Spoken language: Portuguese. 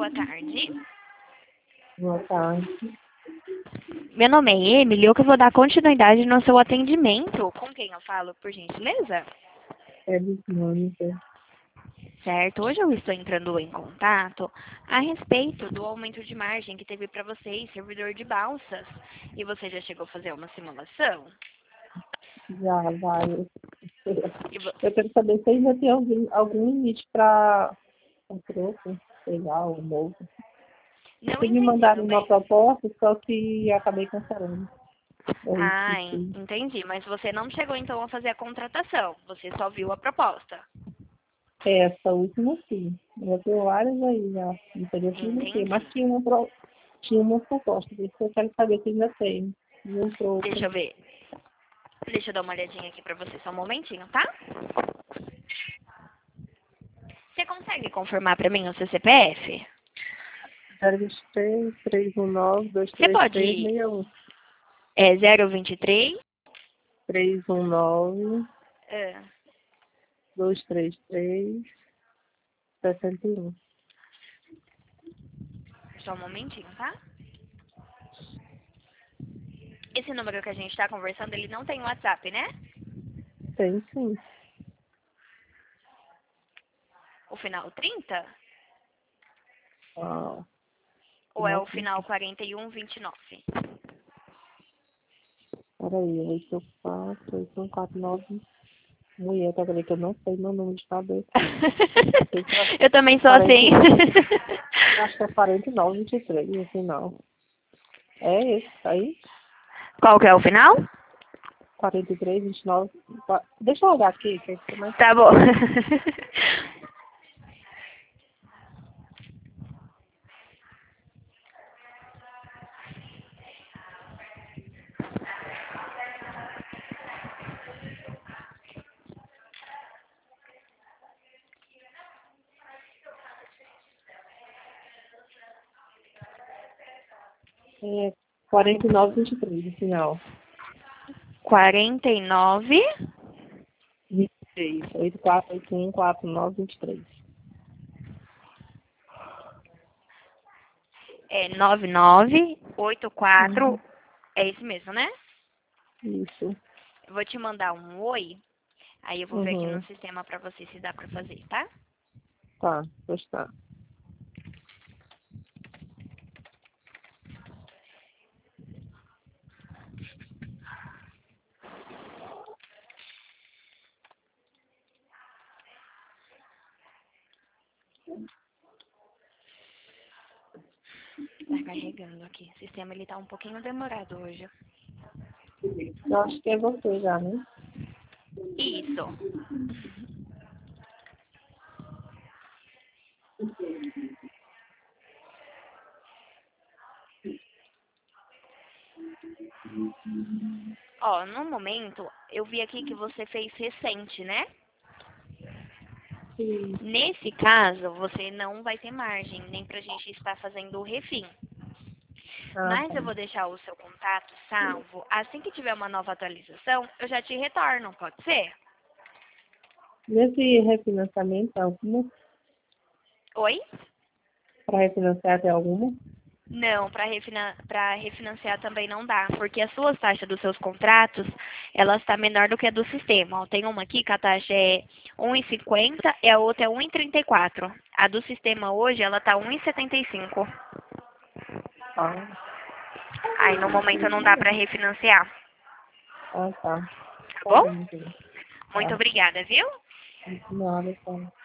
boa tarde. Boa tarde. Meu nome é Emily, eu que vou dar continuidade no seu atendimento. Com quem eu falo, por gentileza? É Mônica. Certo, hoje eu estou entrando em contato a respeito do aumento de margem que teve para vocês, servidor de balsas. E você já chegou a fazer uma simulação? Já vai. E vo- Eu quero saber se ainda tem algum limite para um troco, sei lá, um novo. Não Vocês me entendi, mandaram meu uma bem. proposta, só que acabei cancelando. Eu Ah, esqueci. entendi. Mas você não chegou então a fazer a contratação. Você só viu a proposta. Essa última sim. Eu tenho várias aí já. Não sei o que, Entendi. mas tinha uma proposta. Por isso que eu quero saber se ainda tem. E um troco. Deixa eu ver. Deixa eu dar uma olhadinha aqui pra você só um momentinho, tá? Você consegue confirmar pra mim o seu CPF? 023 319 Você 233 pode... 61. É 023... 319 É, 233 61. só um momentinho, tá? Esse número que a gente tá conversando, ele não tem WhatsApp, né? Tem sim. O final 30? Ah, Ou é o final 4129? peraí, 84, 8149. Mulher, tá vendo que eu não sei meu número de cabeça. Sei que é Eu também sou 40, assim. acho que é 49, 23, no final. É esse, tá aí? Qual que é o final? 43, 29. Deixa eu olhar aqui, que é mais. Tá bom. É 49, 23, no final. 49... 23, 84, 81, 49, 23. É 9984. Uhum. É isso mesmo, né? Isso. Eu vou te mandar um oi. Aí eu vou ver aqui no Uhum. sistema pra você se dá pra fazer, tá? Tá, pois tá. Tá carregando aqui. O sistema ele tá um pouquinho demorado hoje. Eu acho que é você já, né? Isso. Ó, no momento, eu vi aqui que você fez recente, né? Sim. Nesse caso, você não vai ter margem, nem pra gente estar fazendo o refim. Ah, Mas tá. eu vou deixar o seu contato salvo. Assim que tiver uma nova atualização, eu já te retorno, pode ser? Nesse refinanciamento, alguma? Oi? Para refinanciar tem alguma? Não, para refinanciar também não dá, porque as suas taxas dos seus contratos, ela está menor do que a do sistema. Ó, tem uma aqui que a taxa é 1,50 e a outra é 1,34. A do sistema hoje, ela tá 1,75. Ah, Aí no momento não dá para refinanciar, ah, tá. tá Tá bom? bem, então. Muito Tá. obrigada, viu? Nada, tá.